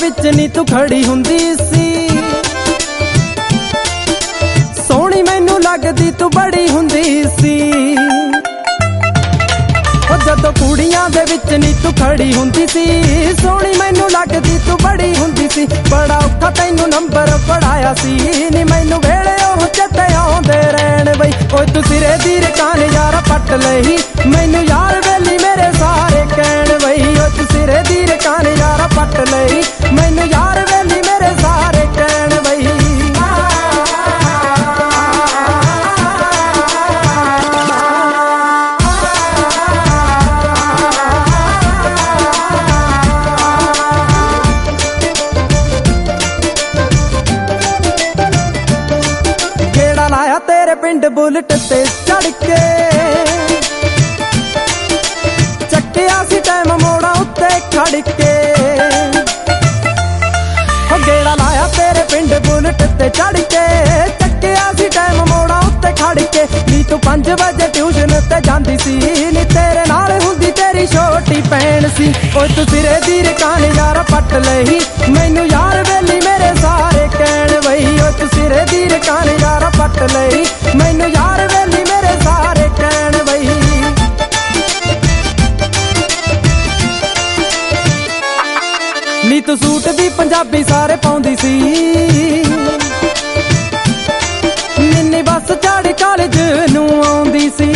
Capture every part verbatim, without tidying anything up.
विच नी तू खड़ी हुंदी सी, सोहणी मैनू लगदी तू बड़ी हुंदी सी। जदों कुड़ियां दे विच नी तू खड़ी हुंदी सी, सोहणी मैनू लगदी तू बड़ी हुंदी सी। बड़ा औखा तैनू नंबर पढ़ाया सी नी, मैनू वेले ओह चेते आउंदे रहण बई। ओए तू सिरे दी रकान यार पट लई, मैनू यार वेली मेरे सारे कहण बई। ओए तू सिरे दी रकान यार पट लई, मैनू यार वेली मेरे सारे कहण बई। तेरे पिंड बुलेट ते चढ़ के चक्किया सी टाइम मोड़ा उत्ते खड़ के, गेड़ा लाया तेरे पिंड बुलेट ते चढ़ के चक्किया सी टाइम मोड़ा उत्ते खड़ के। नी तू पांच बजे ट्यूशन ते जांदी सी नी, तेरे नाल हुंदी तेरी छोटी भैन सी। ओए तू सिरे दी रकान यार पट लई, मैनू यार वेली मेरे सारे कहण बई। ओए तू सिरे दी रकान यार पट लई, मैनू यार वेली मेरे सारे कहण बई। नी तू सूट भी पंजाबी सारे पाउंदी सी, मिनी बस चढ़ कॉलेज नू आउंदी सी।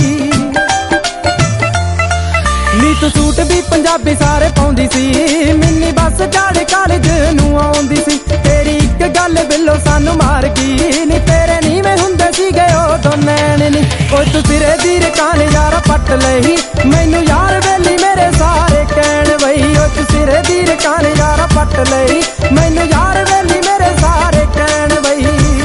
नी तू सूट भी पंजाबी सारे पाउंदी सी, मिनी बस चढ़ कॉलेज नू आउंदी सी। तेरी एक गल बिल्लो सानू मार गई नी, तेरे नीवें हुंदे सी गए उदों नैन नी। ओए तू सिरे दी रकान यार पट लई, मैनू यार वेली मेरे सारे कहण बई। ओए तू सिरे दी रकान यार पट लई, मैनू यार वेली मेरे सारे कहण बई।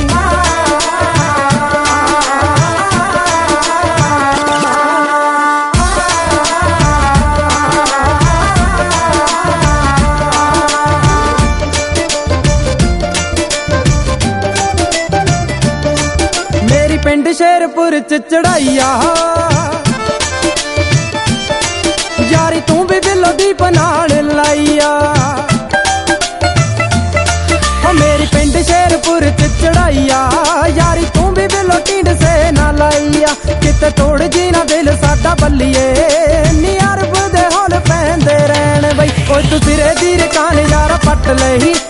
मेरी पिंड शेरपुर च चढ़ाइया यारी तू भी बिलो दी बनाण लाइया। मेरी पिंड शेरपुर च चढ़ाइया यारी तू भी बिलो टिंड से ना लाइया। किते तोड़ जी ना दिल साडा बल्लिए नी अरब दे होल पैंदे रहण बई। ओए तू सिरे दी रकान यार पट लई,